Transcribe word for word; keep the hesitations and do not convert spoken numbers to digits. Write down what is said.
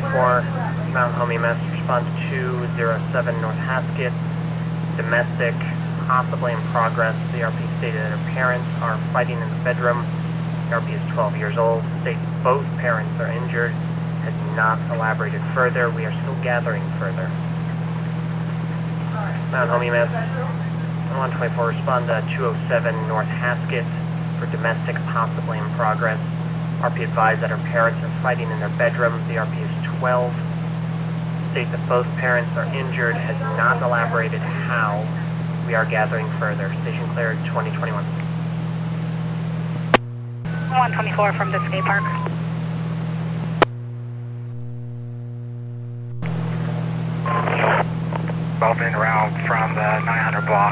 twenty-four, Mount Homie Mess, respond to two zero seven North Haskett, domestic, possibly in progress. The R P stated that her parents are fighting in the bedroom. The R P is twelve years old, states both parents are injured, has not elaborated further. We are still gathering further. Mount Homie Mess, one twenty-four, respond to two oh seven North Haskett for domestic, possibly in progress. R P advised that her parents are fighting in their bedroom. The R P is twelve. State that both parents are injured. Has not elaborated how. We are gathering further. Station cleared, twenty twenty-one. one twenty-four from the skate park. Bumping around from the nine hundred block.